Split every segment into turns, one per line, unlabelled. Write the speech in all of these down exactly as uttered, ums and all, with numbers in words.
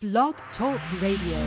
Blog Talk Radio.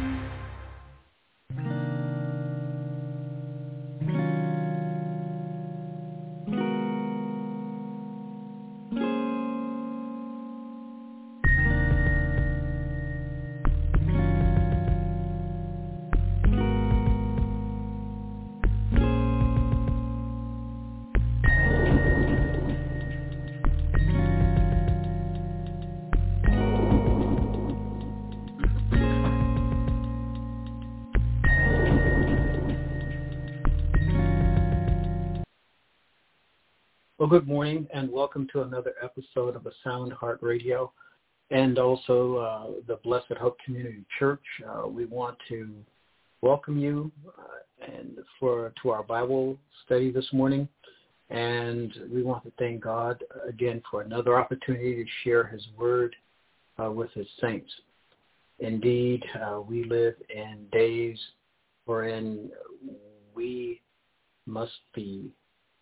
Well, good morning, and welcome to another episode of A Sound Heart Radio, and also uh, the Blessed Hope Community Church. Uh, we want to welcome you uh, and for to our Bible study this morning, and we want to thank God again for another opportunity to share His Word uh, with His saints. Indeed, uh, we live in days wherein we must be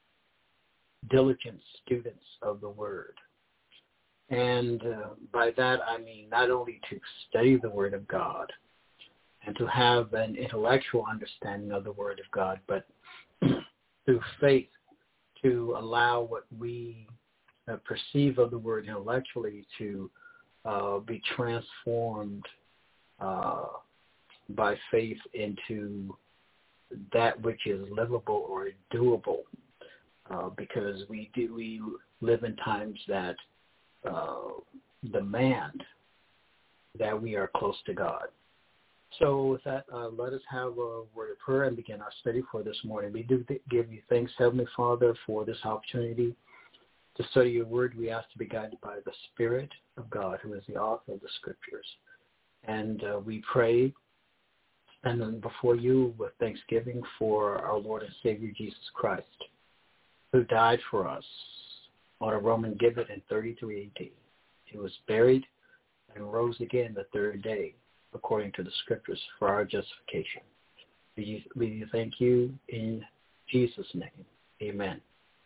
diligent students of the Word. And uh, by that I mean not only to study the Word of God and to have an intellectual understanding of the Word of God, but through faith to allow what we uh, perceive of the Word intellectually to uh, be transformed uh, by faith into that which is livable or doable. Uh, because we do we live in times that uh, demand that we are close to God. So with that, uh, let us have a word of prayer and begin our study for this morning. We do th- give you thanks, Heavenly Father, for this opportunity to study your word. We ask to be guided by the Spirit of God, who is the author of the Scriptures. And uh, we pray and then before you with thanksgiving for our Lord and Savior Jesus Christ, who died for us on a Roman gibbet in thirty-three A D. He was buried and rose again the third day, according to the Scriptures, for our justification. We, we thank you in Jesus' name. Amen.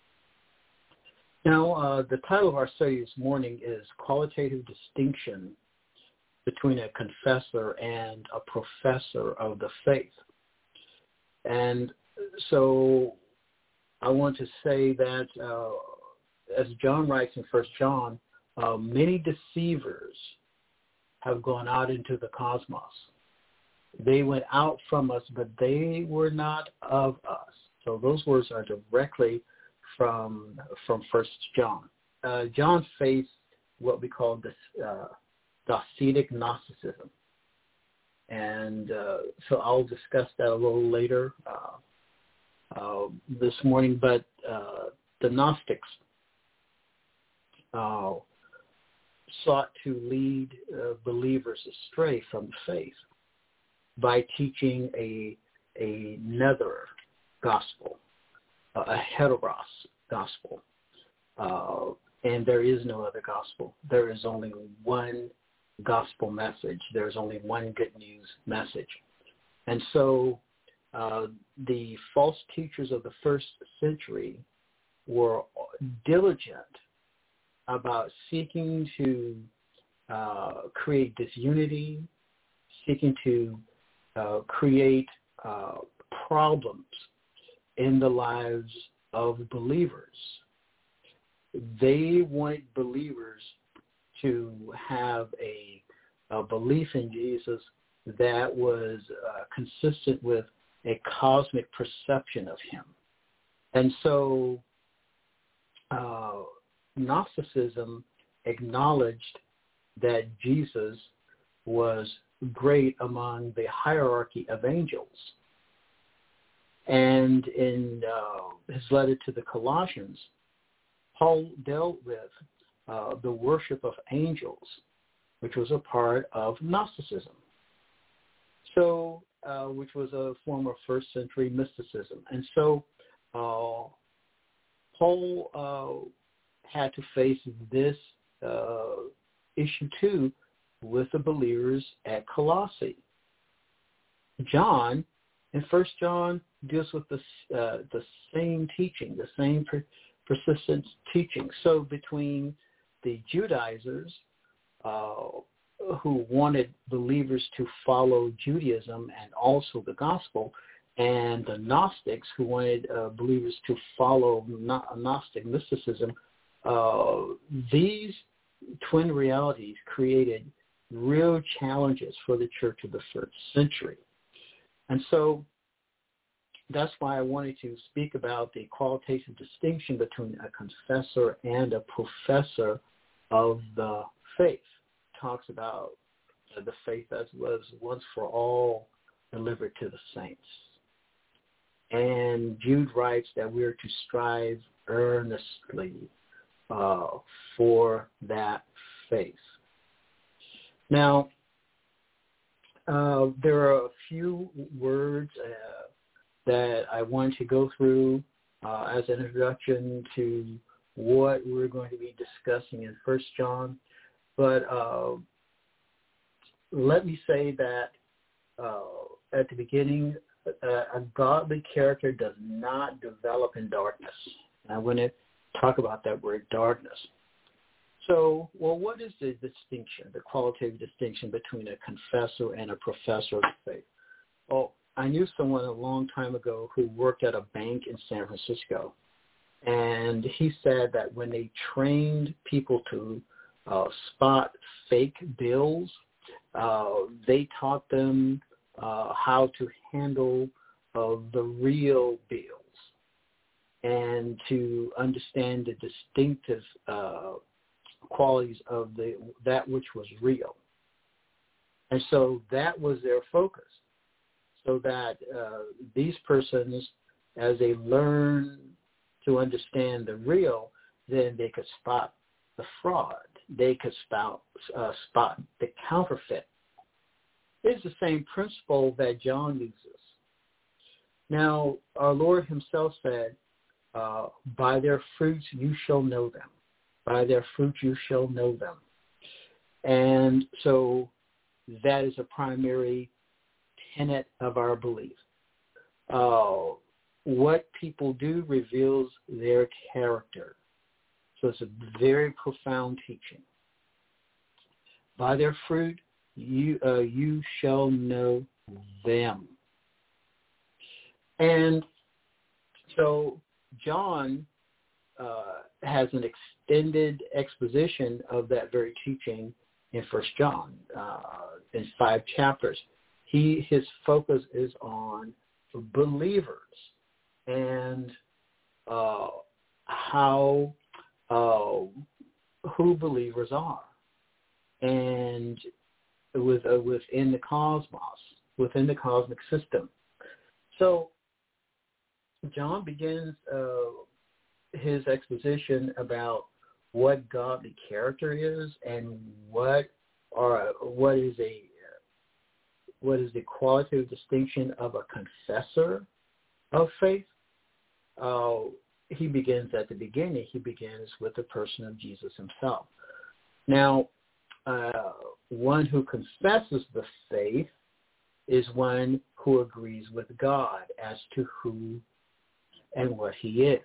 Now, uh, the title of our study this morning is Qualitative Distinction Between a Confessor and a Professor of the Faith. And so I want to say that, uh, as John writes in First John, uh, many deceivers have gone out into the cosmos. They went out from us, but they were not of us. So those words are directly from from First John. Uh, John faced what we call this uh, Docetic Gnosticism, and uh, so I'll discuss that a little later. Uh, Uh, this morning, but uh, the Gnostics uh, sought to lead uh, believers astray from the faith by teaching a, a another gospel, a heteros gospel, uh, and there is no other gospel. There is only one gospel message. There is only one good news message, and so Uh, the false teachers of the first century were diligent about seeking to uh, create disunity, seeking to uh, create uh, problems in the lives of believers. They wanted believers to have a, a belief in Jesus that was uh, consistent with a cosmic perception of him. And so uh, Gnosticism acknowledged that Jesus was great among the hierarchy of angels. And in uh, his letter to the Colossians, Paul dealt with uh, the worship of angels, which was a part of Gnosticism. So Uh, which was a form of first century mysticism. And so uh, Paul uh, had to face this uh, issue too with the believers at Colossae. John, in First John, deals with the, uh, the same teaching, the same per- persistent teaching. So between the Judaizers uh, who wanted believers to follow Judaism and also the gospel, and the Gnostics who wanted uh, believers to follow Gnostic mysticism. Uh, these twin realities created real challenges for the church of the first century. And so that's why I wanted to speak about the qualitative distinction between a confessor and a professor of the faith. It talks about the faith that was once for all delivered to the saints. And Jude writes that we are to strive earnestly uh, for that faith. Now, uh, there are a few words uh, that I want to go through uh, as an introduction to what we're going to be discussing in First John. But uh, let me say that uh, at the beginning, uh, a godly character does not develop in darkness. And I want to talk about that word darkness. So, well, what is the distinction, the qualitative distinction between a confessor and a professor of faith? Well, I knew someone a long time ago who worked at a bank in San Francisco, and he said that when they trained people to uh, spot fake bills, uh, they taught them uh, how to handle uh, the real bills and to understand the distinctive uh, qualities of the that which was real. And so that was their focus, so that uh, these persons, as they learn to understand the real, then they could spot the fraud. They could spot, uh, spot the counterfeit. It's the same principle that John uses. Now, our Lord himself said, uh, by their fruits you shall know them. By their fruits you shall know them. And so that is a primary tenet of our belief. Uh, what people do reveals their character. So it's a very profound teaching. By their fruit you uh, you shall know them. And so John uh, has an extended exposition of that very teaching in First John uh, in five chapters. He his focus is on believers and uh, how uh, who believers are, and with uh, within the cosmos, within the cosmic system. So John begins uh, his exposition about what godly character is and what are what is a what is the qualitative distinction of a confessor of faith. Uh, he begins at the beginning. He begins with the person of Jesus himself. Now, uh, one who confesses the faith is one who agrees with God as to who and what he is.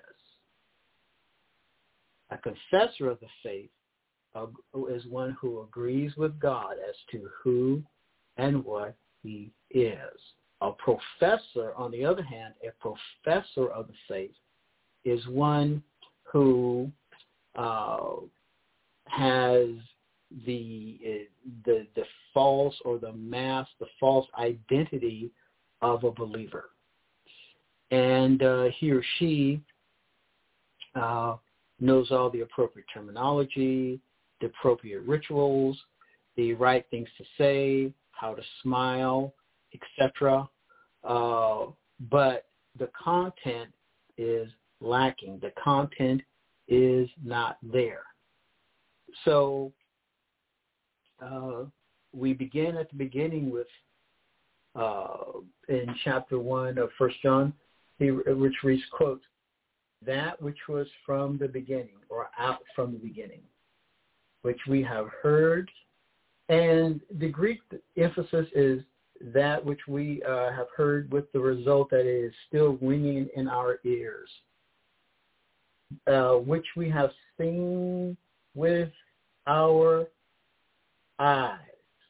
A confessor of the faith uh, is one who agrees with God as to who and what he is. A professor, on the other hand, a professor of the faith is one who uh, has the, the the false or the mask, the false identity of a believer. And uh, he or she uh, knows all the appropriate terminology, the appropriate rituals, the right things to say, how to smile, et cetera. Uh, but the content is lacking. The content is not there. So uh, we begin at the beginning with, uh, in chapter one of First John, which reads, quote, that which was from the beginning, or out from the beginning, which we have heard. And the Greek emphasis is that which we uh, have heard, with the result that it is still ringing in our ears, uh, which we have seen with our eyes.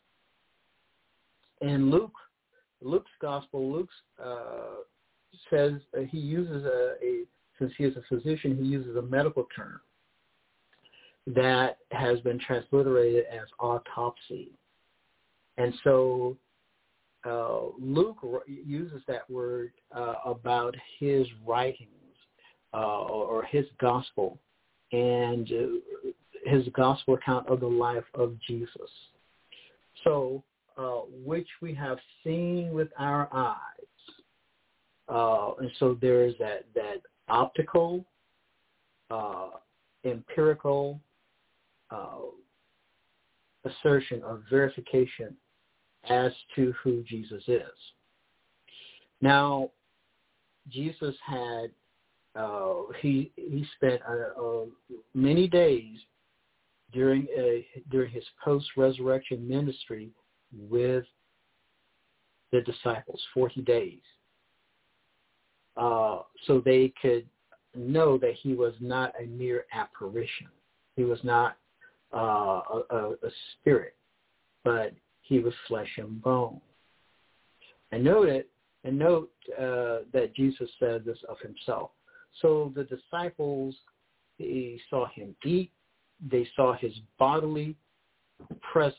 in Luke, Luke's gospel, Luke uh, says uh, he uses a, a, since he is a physician, he uses a medical term that has been transliterated as autopsy. And so uh, Luke uses that word uh, about his writings uh, or, or his gospel and uh, his gospel account of the life of Jesus. So, uh, which we have seen with our eyes. Uh, and so there is that, that optical, uh, empirical uh, assertion or verification as to who Jesus is. Now, Jesus had, uh, he he spent uh, uh, many days during a, during his post-resurrection ministry with the disciples, forty days. Uh, so they could know that he was not a mere apparition. He was not uh, a, a, a spirit, but he was flesh and bone. And note it, and note uh, that Jesus said this of himself. So the disciples, they saw him eat. They saw his bodily presence.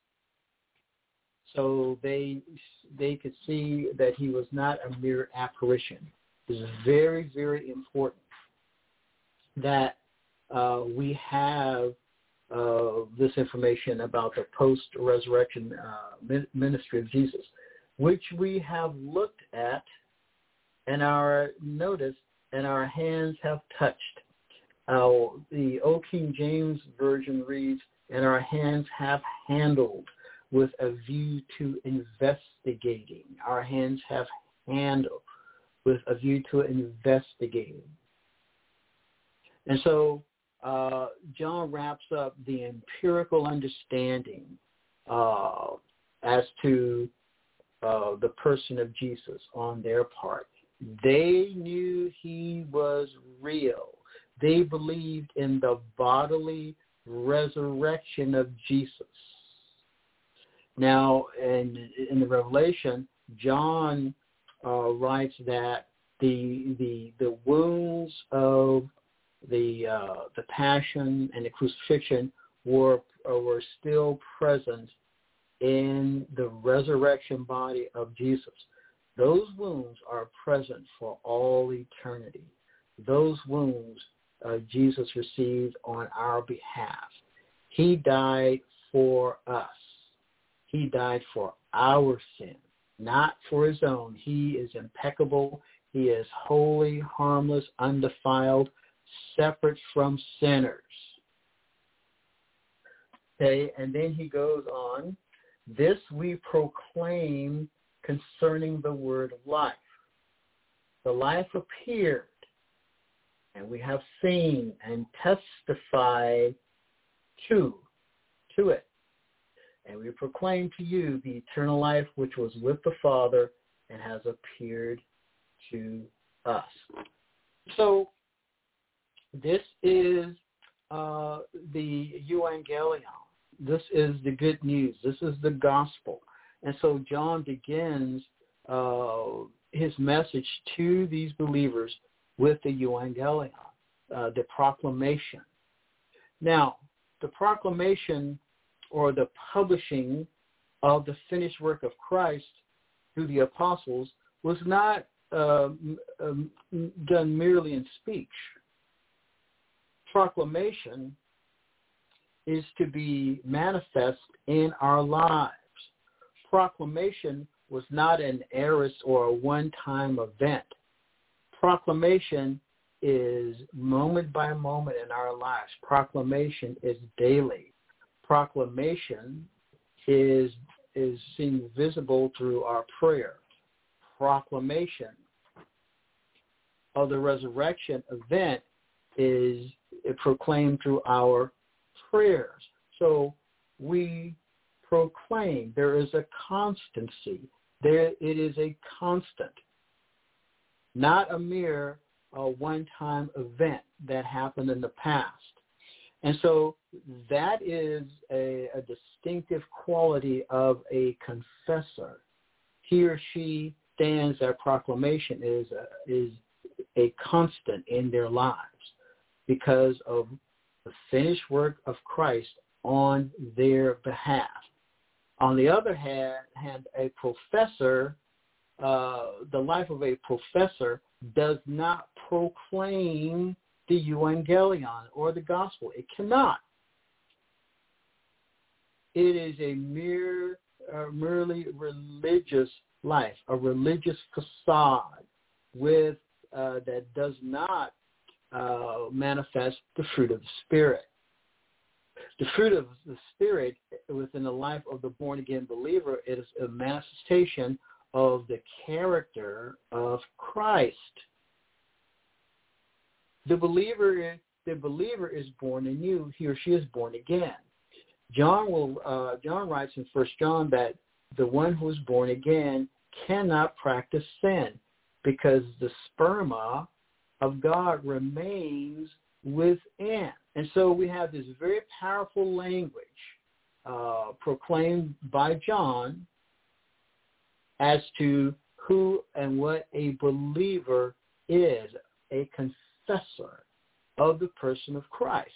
So they they could see that he was not a mere apparition. It's very, very important that uh, we have uh, this information about the post-resurrection uh, ministry of Jesus, which we have looked at and our noticed and our hands have touched. Uh, the Old King James Version reads, and our hands have handled with a view to investigating. Our hands have handled with a view to investigating. And so uh, John wraps up the empirical understanding uh, as to uh, the person of Jesus on their part. They knew he was real. They believed in the bodily resurrection of Jesus. Now, in, in the Revelation, John uh, writes that the the the wounds of the uh, the passion and the crucifixion were uh, were still present in the resurrection body of Jesus. Those wounds are present for all eternity. Those wounds uh, Jesus received on our behalf. He died for us. He died for our sin, not for his own. He is impeccable. He is holy, harmless, undefiled, separate from sinners. Okay, and then he goes on, this we proclaim concerning the word of life. The life appeared, and we have seen and testified to, to it. And we proclaim to you the eternal life which was with the Father and has appeared to us. So this is uh, the Evangelion. This is the good news. This is the gospel. And so John begins uh, his message to these believers with the Evangelion, uh, the proclamation. Now, the proclamation or the publishing of the finished work of Christ through the apostles was not uh, um, done merely in speech. Proclamation is to be manifest in our lives. Proclamation was not an aorist or a one-time event. Proclamation is moment by moment in our lives. Proclamation is daily. Proclamation is is seen visible through our prayer. Proclamation of the resurrection event is proclaimed through our prayers. So we proclaim. There is a constancy. There it is a constant, not a mere uh, one-time event that happened in the past. And so that is a, a distinctive quality of a confessor. He or she stands, that proclamation is a, is a constant in their lives because of the finished work of Christ on their behalf. On the other hand, hand a professor, uh, the life of a professor does not proclaim the evangelion or the gospel. It cannot. It is a mere, uh, merely religious life, a religious facade with uh, that does not uh, manifest the fruit of the Spirit. The fruit of the Spirit within the life of the born-again believer is a manifestation of the character of Christ. The believer, the believer is born anew. He or she is born again. John will. Uh, John writes in First John that the one who is born again cannot practice sin because the sperma of God remains within. And so we have this very powerful language uh, proclaimed by John as to who and what a believer is, a confessor of the person of Christ.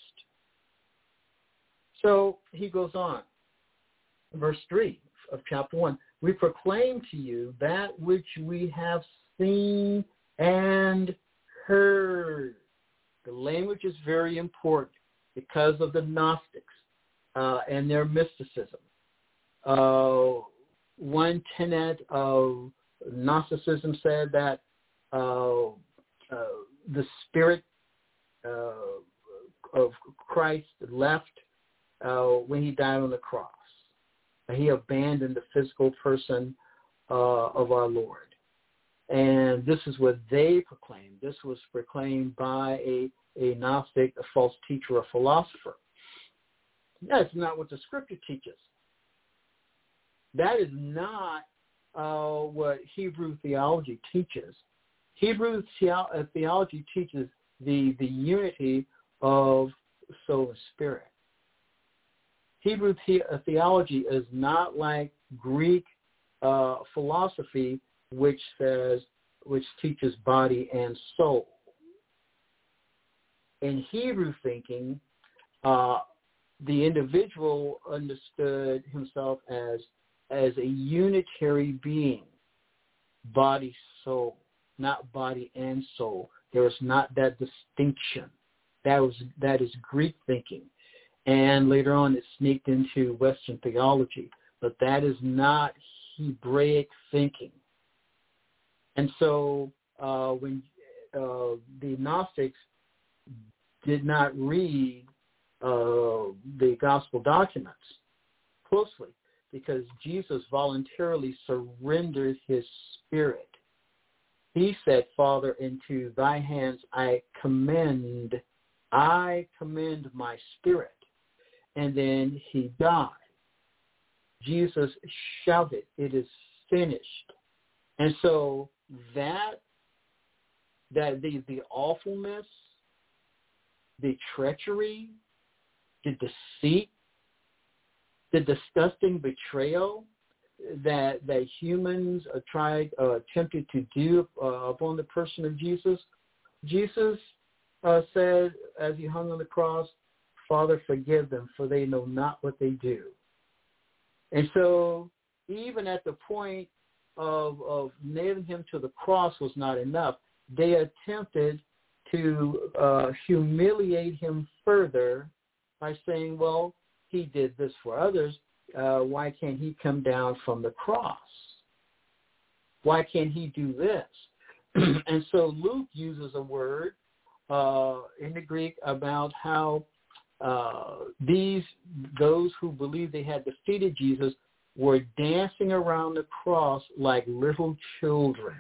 So he goes on, verse three of chapter one, we proclaim to you that which we have seen and heard. The language is very important because of the Gnostics uh, and their mysticism. Uh, one tenet of Gnosticism said that uh, uh, the Spirit uh, of Christ left uh, when he died on the cross. He abandoned the physical person uh, of our Lord. And this is what they proclaimed. This was proclaimed by a, a Gnostic, a false teacher, a philosopher. That's not what the Scripture teaches. That is not uh, what Hebrew theology teaches. Hebrew the- theology teaches the, the unity of soul and spirit. Hebrew the- theology is not like Greek uh, philosophy, which says, which teaches body and soul. In Hebrew thinking, uh, the individual understood himself as as a unitary being, body, soul, not body and soul. There is not that distinction. That was that is Greek thinking, and later on it sneaked into Western theology. But that is not Hebraic thinking. And so uh, when uh, the Gnostics did not read uh, the gospel documents closely, because Jesus voluntarily surrendered his spirit. He said, Father, into thy hands I commend, I commend my spirit. And then he died. Jesus shouted, it is finished. And so that, that the, the awfulness, the treachery, the deceit, the disgusting betrayal that that humans uh, tried, uh, attempted to do uh, upon the person of Jesus, Jesus uh, said as he hung on the cross, Father, forgive them, for they know not what they do. And so even at the point of, of nailing him to the cross was not enough, they attempted to uh, humiliate him further by saying, well, he did this for others. Uh, why can't he come down from the cross? Why can't he do this? And so Luke uses a word uh, in the Greek about how uh, these those who believed they had defeated Jesus were dancing around the cross like little children.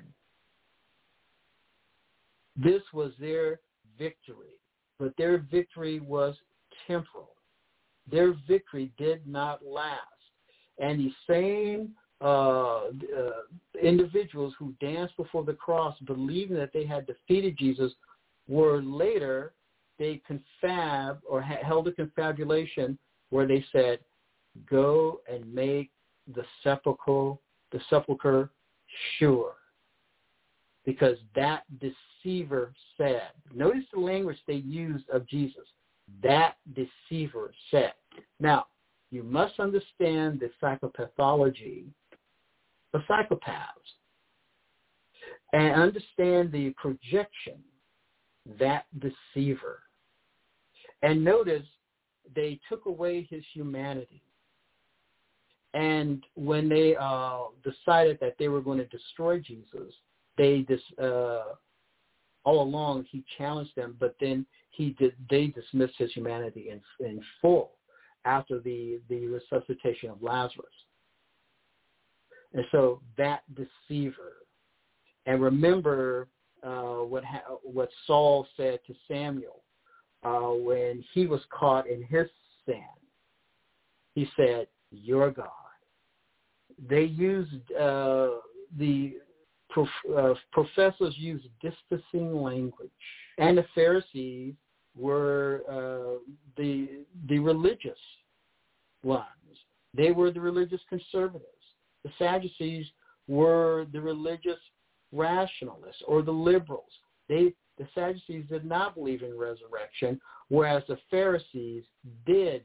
This was their victory, but their victory was temporal. Their victory did not last. And the same uh, uh, individuals who danced before the cross, believing that they had defeated Jesus, were later they confab or ha- held a confabulation where they said, go and make the sepulchre, the sepulchre sure. Because that deceiver said, notice the language they used of Jesus, that deceiver said. Now, you must understand the psychopathology of psychopaths and understand the projection, that deceiver. And notice they took away his humanity. And when they uh, decided that they were going to destroy Jesus, they dis, uh, all along he challenged them, but then he did. They dismissed his humanity in, in full after the, the resuscitation of Lazarus. And so that deceiver. And remember uh, what ha- what Saul said to Samuel uh, when he was caught in his sin. He said, "You're God." They used uh, the prof- uh, professors used distancing language, and the Pharisees were uh, the the religious ones. They were the religious conservatives. The Sadducees were the religious rationalists or the liberals. They the Sadducees did not believe in resurrection, whereas the Pharisees did.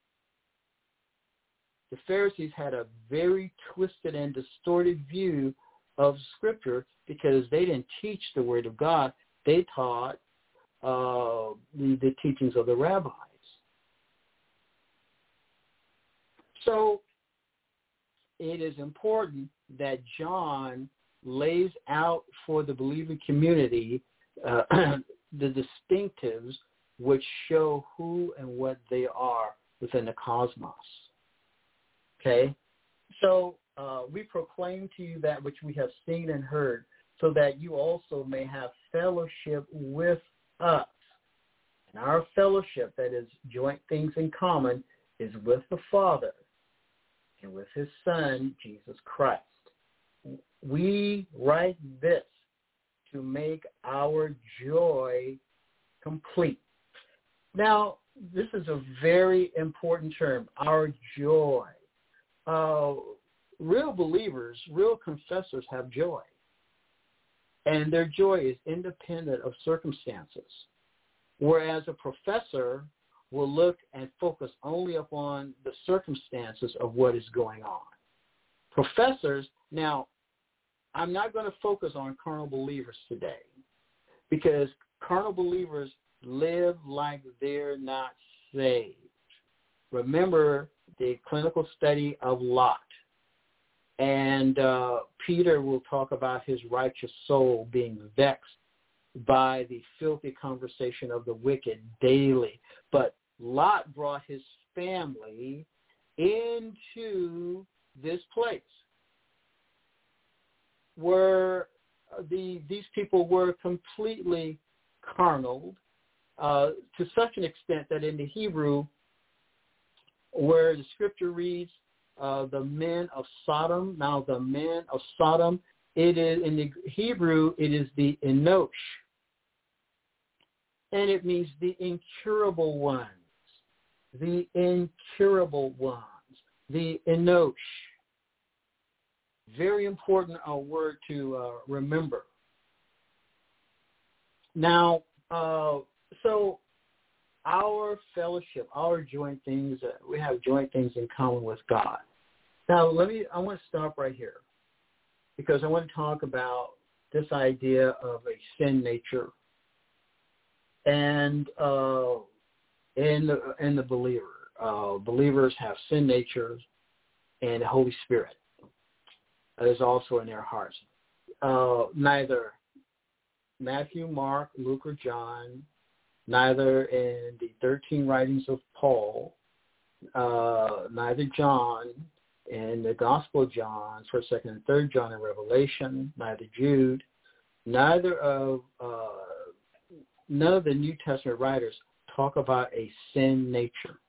The Pharisees had a very twisted and distorted view of Scripture because they didn't teach the Word of God. They taught uh, the, the teachings of the rabbis. So it is important that John lays out for the believing community uh, the distinctives which show who and what they are within the cosmos. Okay? So uh, we proclaim to you that which we have seen and heard, so that you also may have fellowship with us. And our fellowship, that is joint things in common, is with the Father and with his Son, Jesus Christ. We write this to make our joy complete. Now, this is a very important term, our joy. Uh, real believers, real confessors have joy. And their joy is independent of circumstances. Whereas a professor will look and focus only upon the circumstances of what is going on. Professors, now, I'm not going to focus on carnal believers today because carnal believers live like they're not saved. Remember the clinical study of Lot. And uh, Peter will talk about his righteous soul being vexed by the filthy conversation of the wicked daily. But Lot brought his family into this place where the these people were completely carnal uh, to such an extent that in the Hebrew, where the scripture reads, uh, the men of Sodom, now the men of Sodom, it is in the Hebrew, it is the Enosh. And it means the incurable ones, the incurable ones, the Enosh. Very important uh, word to uh, remember. Now, uh, so our fellowship, our joint things, uh, we have joint things in common with God. Now, let me, I want to stop right here because I want to talk about this idea of a sin nature and uh, in, the, in the believer. Uh, believers have sin natures and the Holy Spirit that is also in their hearts. Uh, neither Matthew, Mark, Luke, or John, neither in the thirteen writings of Paul, uh, neither John in the Gospel of John, first, second, and third John in Revelation, neither Jude, neither of uh, none of the New Testament writers talk about a sin nature.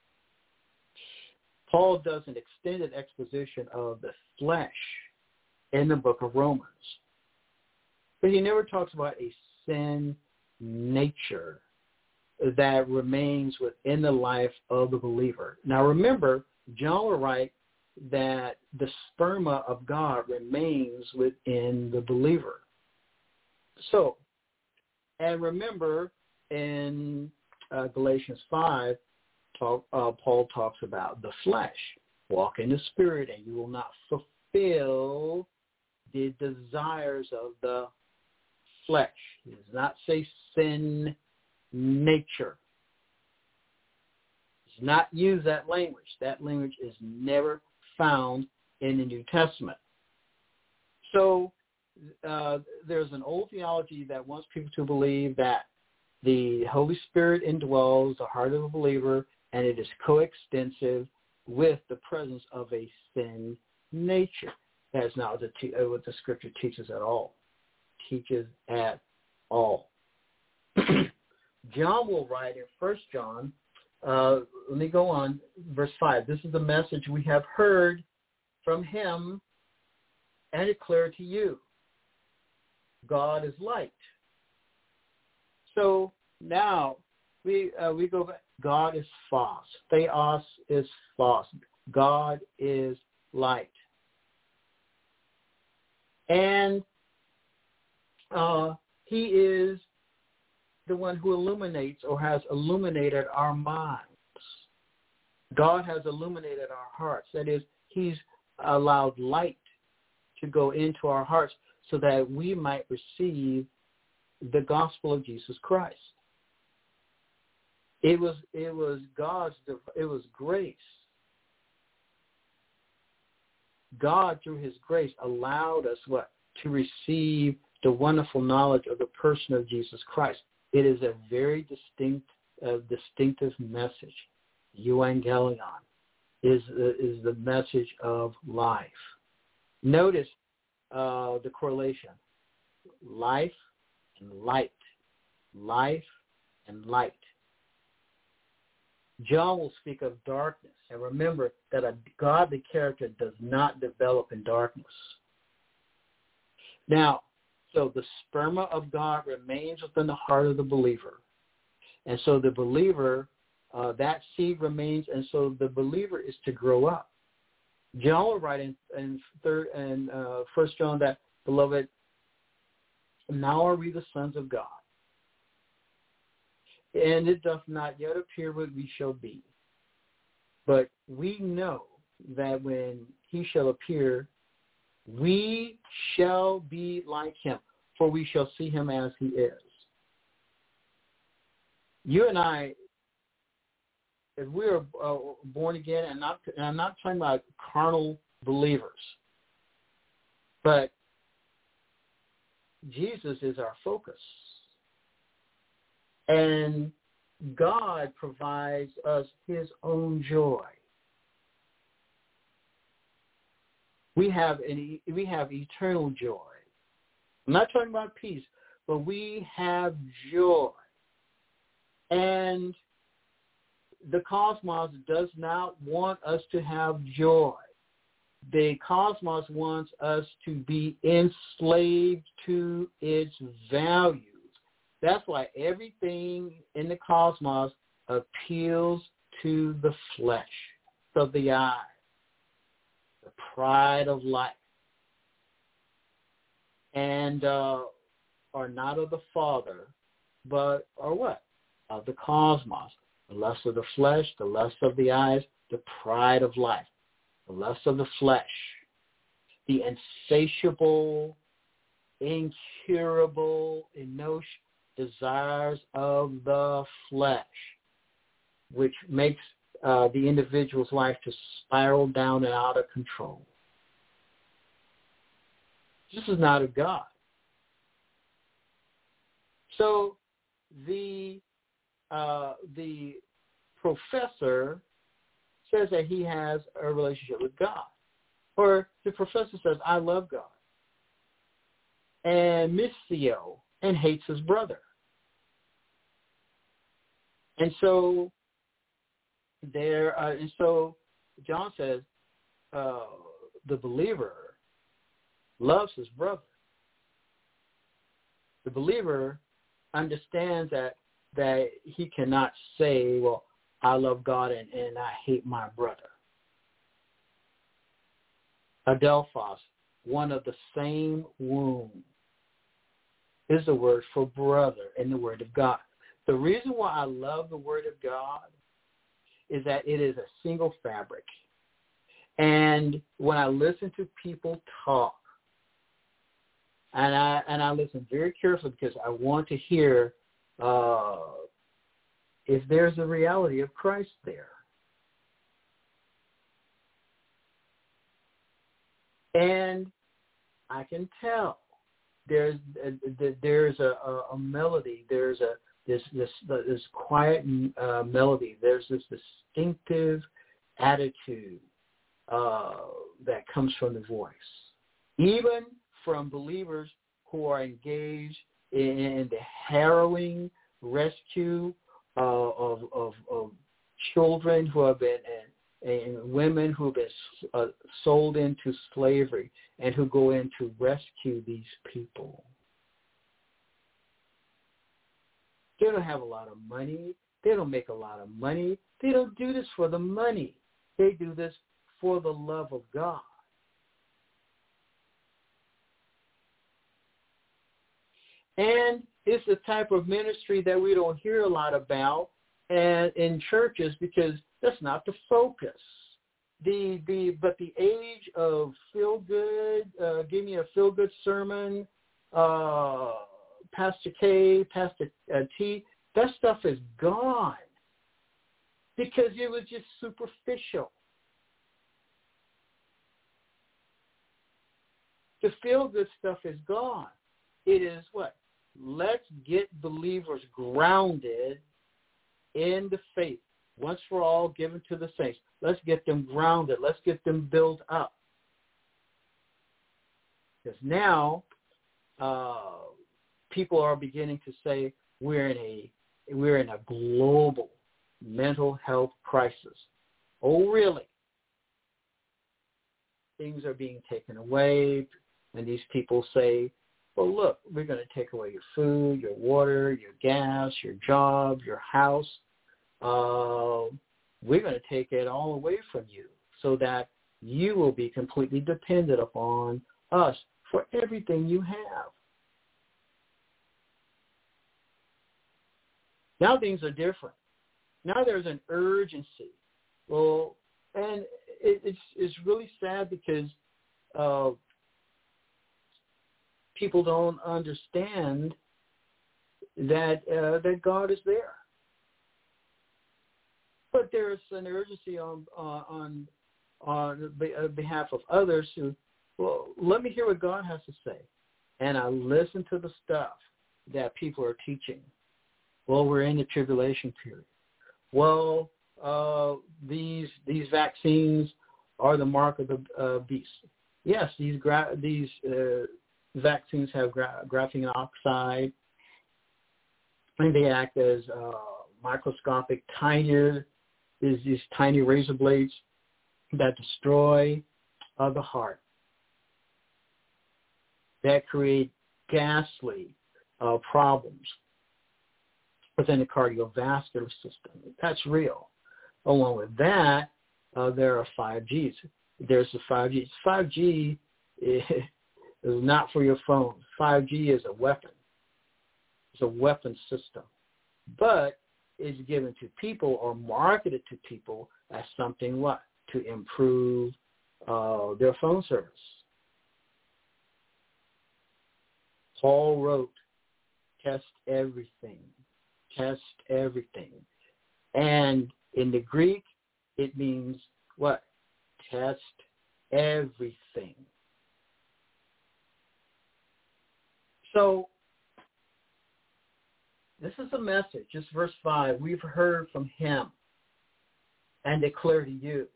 Paul does an extended exposition of the flesh in the book of Romans, but he never talks about a sin nature that remains within the life of the believer. Now remember, John will write that the sperma of God remains within the believer. So, and remember in uh, Galatians five, talk, uh, Paul talks about the flesh. Walk in the Spirit and you will not fulfill the desires of the flesh. He does not say sin nature. He does not use that language. That language is never found in the New Testament. So uh, there's an old theology that wants people to believe that the Holy Spirit indwells the heart of a believer and it is coextensive with the presence of a sin nature. That is not what the, what the Scripture teaches at all. Teaches at all. John will write in First John, uh, let me go on, verse five. This is the message we have heard from him and declare to you. God is light. So now we uh, we go back. God is phos. Theos is phos. God is light. And uh, he is the one who illuminates or has illuminated our minds. God has illuminated our hearts. That is, he's allowed light to go into our hearts so that we might receive the gospel of Jesus Christ. It was it was God's it was grace. God, through his grace, allowed us what? To receive the wonderful knowledge of the person of Jesus Christ. It is a very distinct, uh, distinctive message. Evangelion is, uh, is the message of life. Notice uh, the correlation. Life and light. Life and light. John will speak of darkness. And remember that a godly character does not develop in darkness. Now, so the sperma of God remains within the heart of the believer. And so the believer, uh, that seed remains, and so the believer is to grow up. John will write in, in, third, in uh, First John that, beloved, now are we the sons of God. And it doth not yet appear what we shall be. But we know that when he shall appear, we shall be like him, for we shall see him as he is. You and I, if we are uh, born again, and, not, and I'm not talking about carnal believers, but Jesus is our focus. And God provides us his own joy. We have an, we have eternal joy. I'm not talking about peace, but we have joy. And the cosmos does not want us to have joy. The cosmos wants us to be enslaved to its values. That's why everything in the cosmos appeals to the flesh, of the eye, the pride of life, and uh, are not of the Father, but are what? Of the cosmos. The lust of the flesh, the lust of the eyes, the pride of life, the lust of the flesh, the insatiable, incurable emotion, desires of the flesh, which makes uh, the individual's life to spiral down and out of control. This is not of God. So the uh, the professor says that he has a relationship with God, or the professor says, "I love God," and missio, and hates his brother. And so there, uh, and so John says uh, the believer loves his brother. The believer understands that that he cannot say, well, I love God and, and I hate my brother. Adelphos, one of the same womb, is the word for brother in the Word of God. The reason why I love the Word of God is that it is a single fabric. And when I listen to people talk, and I and I listen very carefully because I want to hear uh, if there's a reality of Christ there. And I can tell there's a, there's a, a melody, there's a this this this quiet uh, melody, there's this distinctive attitude uh, that comes from the voice, even from believers who are engaged in, in the harrowing rescue uh, of, of of children who have been and, and women who have been uh, sold into slavery and who go in to rescue these people. They don't have a lot of money. They don't make a lot of money. They don't do this for the money. They do this for the love of God. And it's the type of ministry that we don't hear a lot about and in churches because that's not the focus. The the but the age of feel good, uh, give me a feel good sermon, uh, Pastor K, Pastor uh, T, that stuff is gone because it was just superficial. The feel good stuff is gone. It is what? Let's get believers grounded in the faith, once for all given to the saints. Let's get them grounded. Let's get them built up. Because now uh, people are beginning to say we're in a we're in a global mental health crisis. Oh, really? Things are being taken away, and these people say, well, look, we're going to take away your food, your water, your gas, your job, your house. Uh, we're going to take it all away from you so that you will be completely dependent upon us for everything you have. Now things are different. Now there's an urgency. Well, and it, it's it's really sad because uh, people don't understand that uh, that God is there. But there's an urgency on uh, on on behalf of others who, well, let me hear what God has to say, and I listen to the stuff that people are teaching. Well, we're in the tribulation period. Well, uh, these these vaccines are the mark of the uh, beast. Yes, these gra- these uh, vaccines have gra- graphene oxide, and they act as uh, microscopic, tinier. Is these tiny razor blades that destroy uh, the heart, that create ghastly uh, problems within the cardiovascular system. That's real. Along with that, uh, there are five Gs. There's the five Gs. five G is not for your phone. five G is a weapon. It's a weapon system. But is given to people or marketed to people as something what? To improve uh, their phone service. Paul wrote, test everything. Test everything. And in the Greek, it means what? Test everything. So, this is a message, just verse five. We've heard from him and declare to you.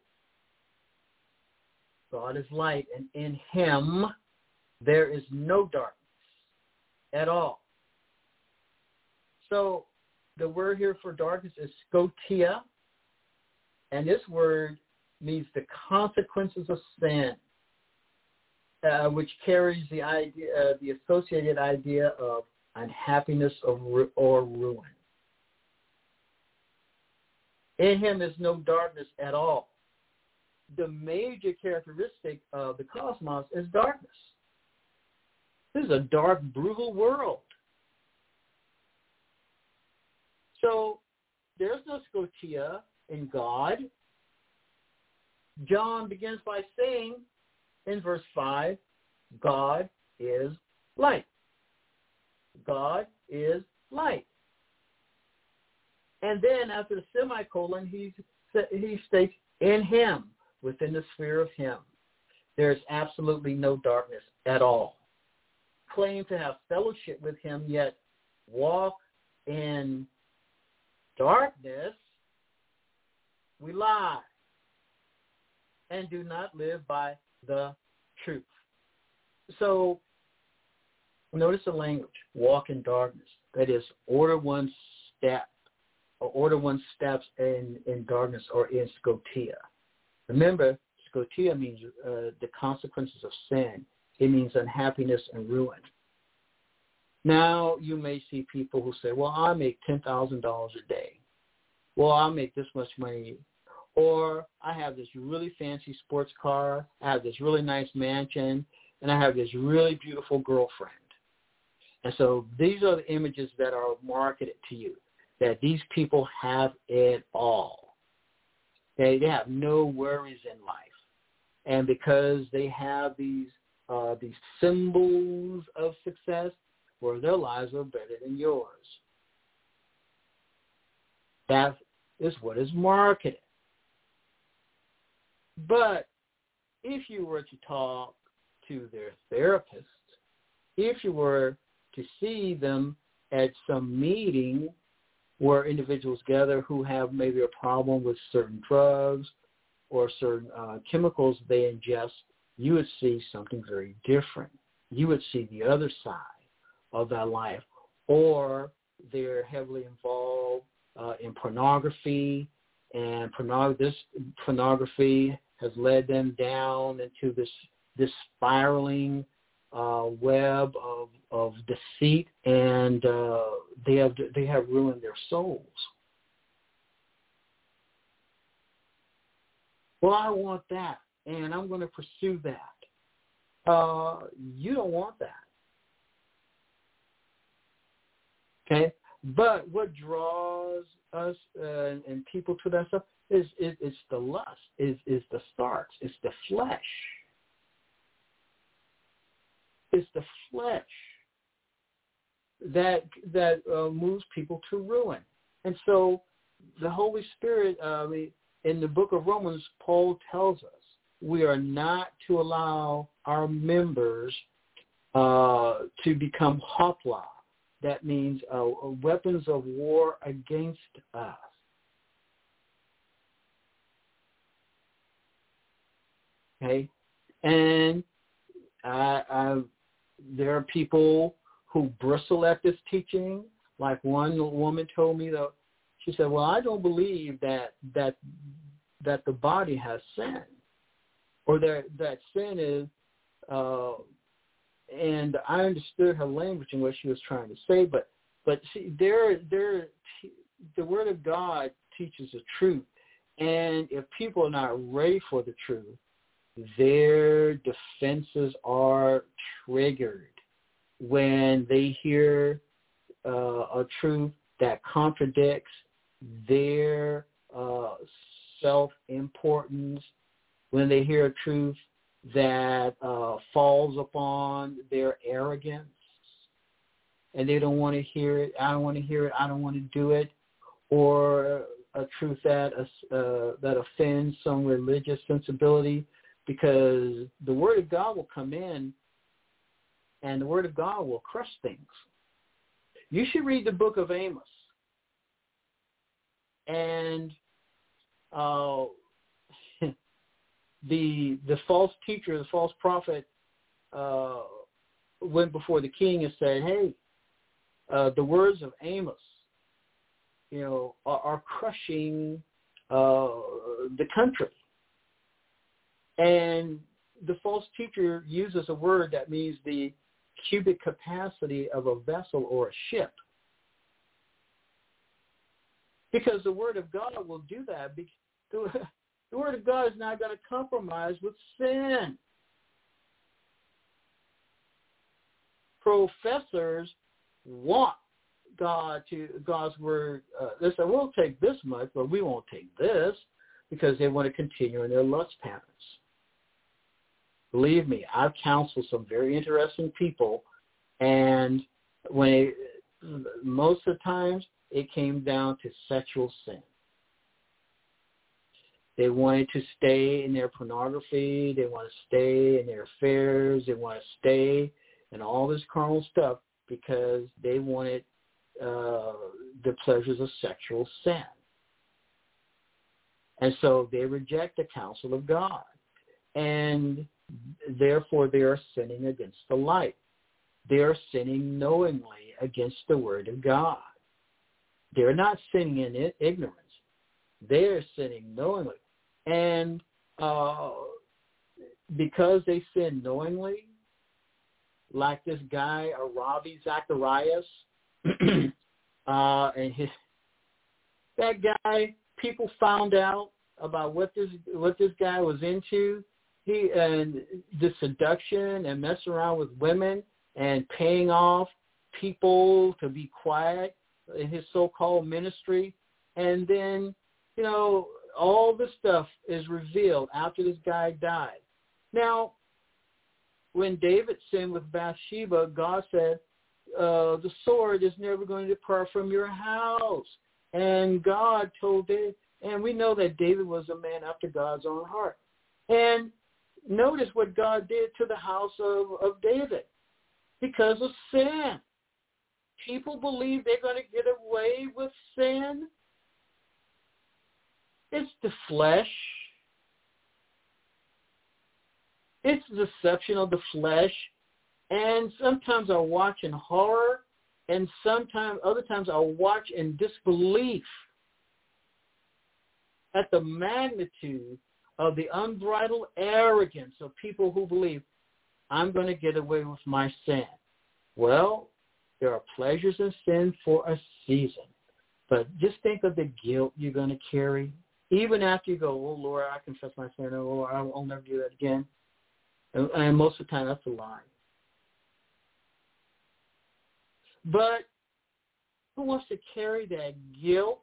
God is light, and in him there is no darkness at all. So the word here for darkness is scotia, and this word means the consequences of sin, uh, which carries the idea, uh, the associated idea of unhappiness or ruin. In him is no darkness at all. The major characteristic of the cosmos is darkness. This is a dark, brutal world. So there's no Scotia in God. John begins by saying in verse five, God is light. God is light. And then after the semicolon, he, he states, in him, within the sphere of him, there's absolutely no darkness at all. Claim to have fellowship with him, yet walk in darkness, we lie and do not live by the truth. So notice the language, walk in darkness. That is, order one step, or order one steps in, in darkness or in Scotia. Remember, Scotia means uh, the consequences of sin. It means unhappiness and ruin. Now, you may see people who say, well, I make ten thousand dollars a day. Well, I make this much money. Or I have this really fancy sports car. I have this really nice mansion. And I have this really beautiful girlfriend. And so these are the images that are marketed to you, that these people have it all. They, they have no worries in life. And because they have these uh, these symbols of success, where their lives are better than yours. That is what is marketed. But if you were to talk to their therapist, if you were to see them at some meeting where individuals gather who have maybe a problem with certain drugs or certain uh, chemicals they ingest, you would see something very different. You would see the other side of that life. Or they're heavily involved uh, in pornography, and pornog- this pornography has led them down into this this spiraling uh, web of of deceit, and uh, they have they have ruined their souls. Well, I want that, and I'm going to pursue that. Uh, you don't want that. Okay? But what draws us uh, and people to that stuff is, is, is the lust, is, is the starts, it's the flesh. It's the flesh that that uh, moves people to ruin. And so the Holy Spirit, uh, in the book of Romans, Paul tells us we are not to allow our members uh, to become hopla. That means uh, weapons of war against us. Okay? And I, I, there are people who bristle at this teaching. Like one woman told me that, she said, well, I don't believe that that that the body has sin, or that, that sin is, uh, and I understood her language and what she was trying to say, but but see, there, there, the Word of God teaches the truth, and if people are not ready for the truth, their defenses are triggered when they hear uh, a truth that contradicts their uh, self-importance, when they hear a truth that uh, falls upon their arrogance, and they don't want to hear it, I don't want to hear it, I don't want to do it, or a truth that uh, that offends some religious sensibility, because the Word of God will come in and the Word of God will crush things. You should read the book of Amos. And uh, the the false teacher, the false prophet, uh, went before the king and said, hey, uh, the words of Amos, you know, are, are crushing uh, the country. And the false teacher uses a word that means the cubic capacity of a vessel or a ship. Because the Word of God will do that. The, the Word of God is not going to compromise with sin. Professors want God to God's Word. Uh, they say, we'll take this much, but we won't take this, because they want to continue in their lust patterns. Believe me, I've counseled some very interesting people, and when it, most of the times it came down to sexual sin. They wanted to stay in their pornography. They want to stay in their affairs. They want to stay in all this carnal stuff because they wanted uh, the pleasures of sexual sin. And so they reject the counsel of God. And therefore they are sinning against the light. They are sinning knowingly against the Word of God. They're not sinning in ignorance. They are sinning knowingly. And uh, because they sin knowingly, like this guy, uh, Ravi Zacharias, uh, and his, that guy, people found out about what this what this guy was into. He and the seduction and messing around with women and paying off people to be quiet in his so-called ministry. And then, you know, all this stuff is revealed after this guy died. Now, when David sinned with Bathsheba, God said, uh, the sword is never going to depart from your house. And God told David, and we know that David was a man after God's own heart. And notice what God did to the house of, of David because of sin. People believe they're going to get away with sin. It's the flesh. It's the deception of the flesh. And sometimes I'll watch in horror, and sometimes, other times I'll watch in disbelief at the magnitude of the unbridled arrogance of people who believe, I'm going to get away with my sin. Well, there are pleasures in sin for a season. But just think of the guilt you're going to carry. Even after you go, oh, Lord, I confess my sin. Oh, Lord, I'll never do that again. And, and most of the time, that's a lie. But who wants to carry that guilt?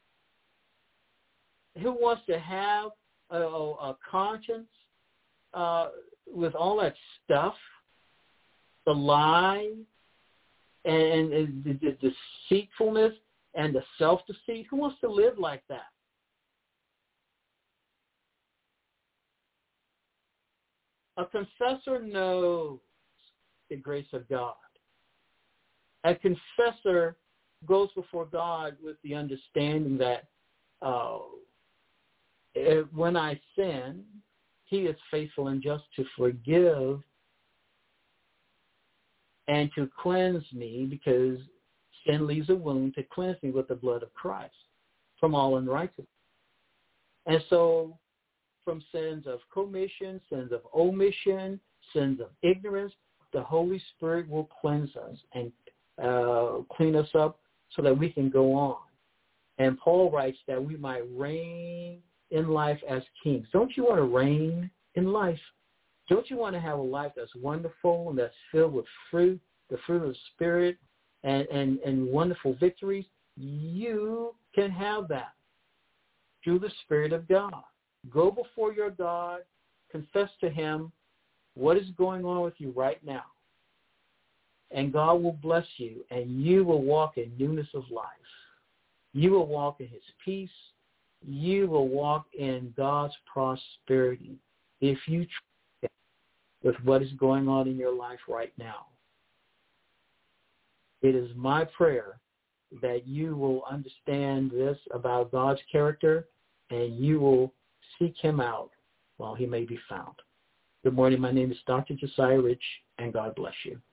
Who wants to have a, a conscience uh, with all that stuff, the lie, and, and the, the deceitfulness and the self-deceit? Who wants to live like that? A confessor knows the grace of God. A confessor goes before God with the understanding that uh, when I sin, he is faithful and just to forgive and to cleanse me, because sin leaves a wound, to cleanse me with the blood of Christ from all unrighteousness. And so from sins of commission, sins of omission, sins of ignorance, the Holy Spirit will cleanse us and uh, clean us up so that we can go on. And Paul writes that we might reign in life as kings. Don't you want to reign in life? Don't you want to have a life that's wonderful and that's filled with fruit, the fruit of the Spirit, and, and, and wonderful victories? You can have that through the Spirit of God. Go before your God, confess to him what is going on with you right now. And God will bless you, and you will walk in newness of life. You will walk in his peace. You will walk in God's prosperity if you trust him with what is going on in your life right now. It is my prayer that you will understand this about God's character, and you will seek him out while he may be found. Good morning. My name is Doctor Josiah Rich, and God bless you.